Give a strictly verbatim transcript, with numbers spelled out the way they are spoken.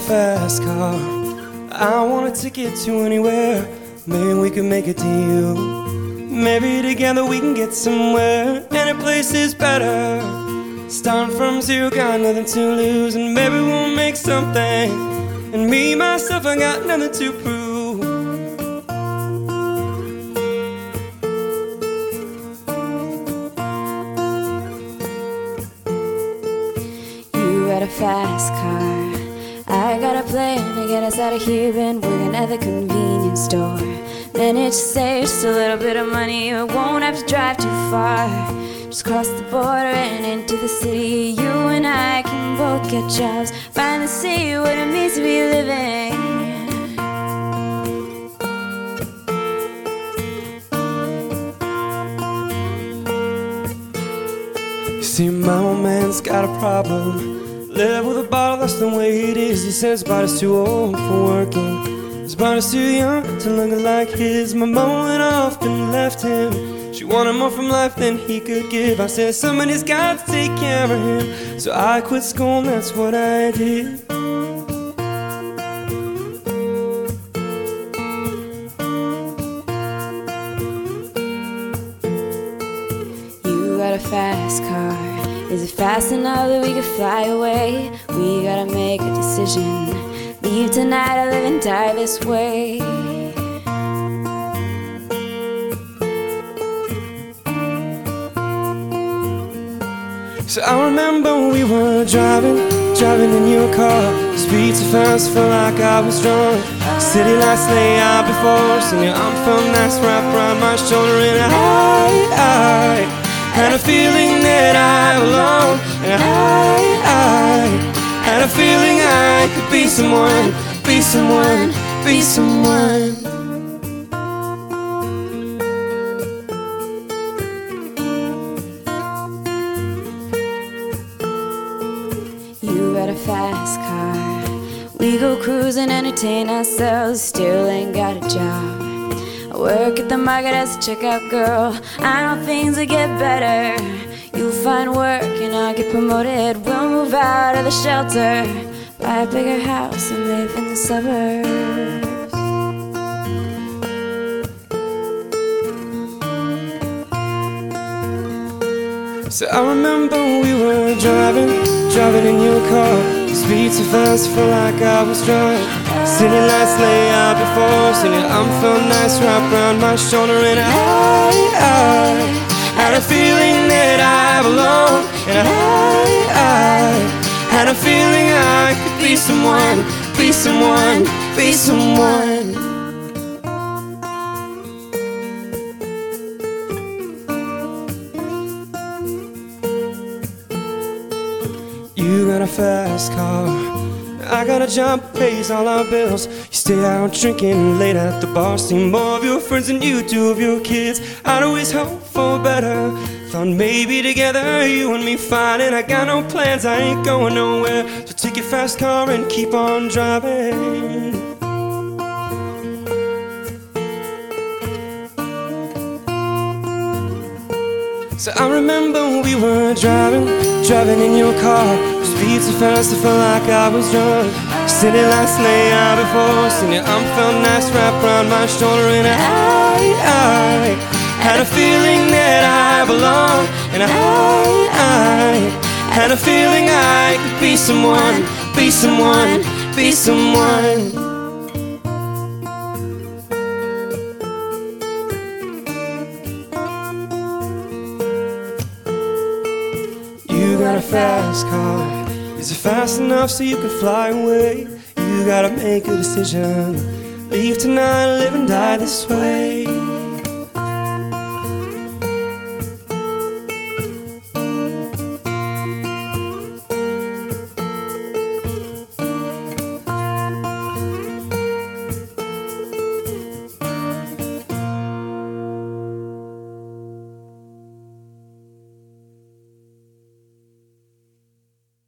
fast car. I want a ticket to anywhere. Maybe we can make a deal. Maybe together we can get somewhere. Any place is better. Starting from zero, got nothing to lose. And maybe we'll make something. And me, myself, I got nothing to prove. You got a fast car, I got a plan to get us out of here. Been working at the convenience store. Managed to save just a little bit of money. You won't have to drive too far. Just cross the border and into the city. You and I can both get jobs. Finally see what it means to be living. You see, my old man's got a problem. Live with a bottle, that's the way it is. He says his body's too old for working. His body's too young to look like his. My mama went off and left him. She wanted more from life than he could give. I said somebody's got to take care of him. So I quit school and that's what I did. You got a fast car. Is it fast enough that we could fly away? We gotta make a decision. Leave tonight or live and die this way. So I remember we were driving, driving in your car. Speed so fast, felt like I was drunk. City lights lay out before us, and your arm felt nice wrapped around my shoulder. And I, I had a feeling that I belonged. And I, I had a feeling I could be someone, be someone, be someone. You got a fast car. We go cruising, entertain ourselves. Still ain't got a job. I work at the market as a checkout girl. I know things will get better. You'll find work and I'll get promoted. We'll move out of the shelter, buy a bigger house and live in the suburbs. So I remember we were driving, driving in your car. Speed so fast, felt like I was drunk. City lights lay out before us, and your arm felt nice wrapped around my shoulder. And I, I had a feeling that I belonged. And I, I had a feeling I could be someone, be someone, be someone. You got a fast car, I got a job that pays all our bills. You stay out drinking late at the bar, see more of your friends than you do of your kids. I'd always hope for better, thought maybe together you and me fine. And I got no plans, I ain't going nowhere. So take your fast car and keep on driving. So I remember we were driving, driving in your car. Speed so fast, I felt like I was drunk. City lights lay out before us, and your arm felt nice wrapped around my shoulder. And I, I had a feeling that I belonged. And I, I had a feeling I could be someone, be someone, be someone. You got a fast car. Is it fast enough so you can fly away? You gotta make a decision. Leave tonight, live and die this way.